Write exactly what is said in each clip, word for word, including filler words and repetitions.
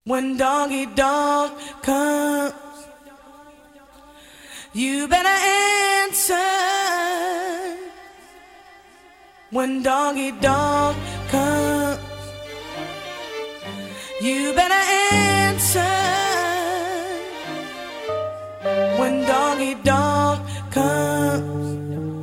When doggy dog comes, you better answer. When doggy dog comes, you better answer. When doggy dog comes,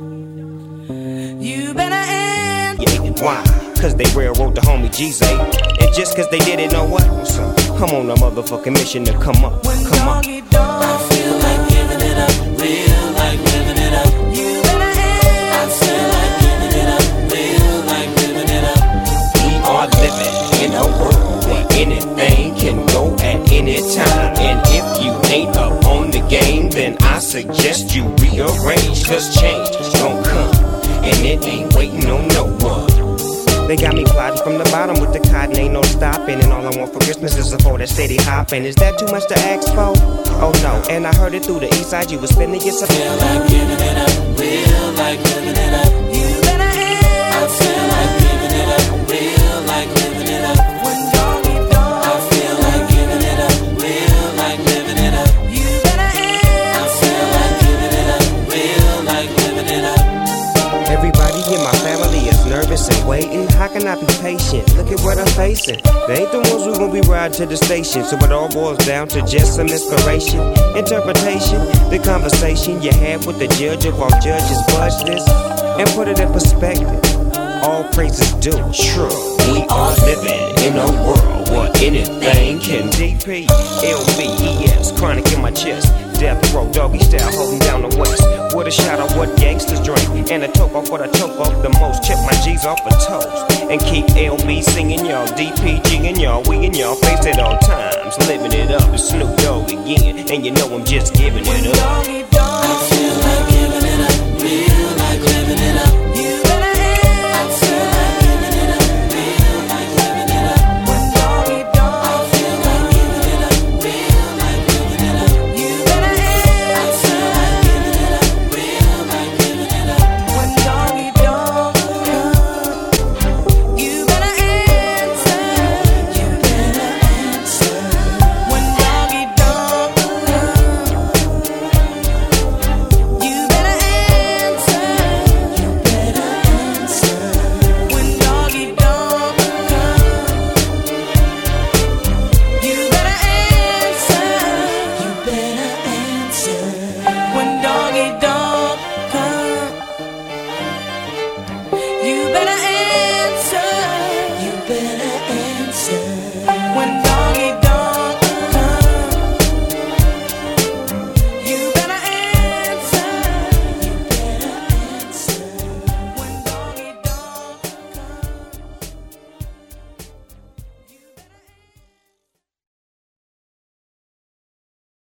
you better answer. Yeah, why? Cause they railroad the homie G-Zay. And just cause they didn't know what? What's up? I'm on a motherfucking mission to come up. When come doggy up. dog, I feel like giving it up, feel like living it up. you better answer. I feel like giving it up, feel like living it up. We are living in a world where anything can go at any time. And if you ain't up on the game, then I suggest you rearrange. Cause change gon' come, and it ain't waiting on no one. They got me plotting from the bottom with the cotton, ain't no stopping. And all I want for Christmas is a four that steady hopping. Is that too much to ask for? Oh no, and I heard it through the east side, you was spending your support. Feel like giving it up, feel like living it up. You better answer. I feel like giving it up, feel like living it up. When doggy dog, I feel like giving it up, feel like living it up. you better I answer. feel like giving it up, feel like living it up. Everybody in my family is nervous and waiting. How can I be patient? Look at what I'm facing. They ain't the ones who gon' be riding to the station. So it all boils down to just some inspiration, interpretation, the conversation you had with the judge of all judges. Budge this and put it in perspective. All praises due, true. We are living in a world where anything can. D P, L B E S, chronic in my chest. Death row, doggy style, holding down the west. With a shot of what gangsters drink, and a toke off what I toke off the most. Check my G's off a toast, and keep L B singing y'all, D P G'ing y'all, we in y'all face at all times. Living it up, it's Snoop Dogg again, and you know I'm just giving When it up. doggy dog, I feel like giving it up, feel like living it up. you better I answer. feel like giving it up, feel like living it up. When doggy I dog, feel like giving it up, feel like living it up. you better I answer. feel like giving it up, feel like living it up. When doggy dog comes, you better answer. You better answer. When doggy dog comes, you better answer. You better answer. When doggy dog comes, you better answer. You better answer. When doggy dog comes, you better answer. You better answer. When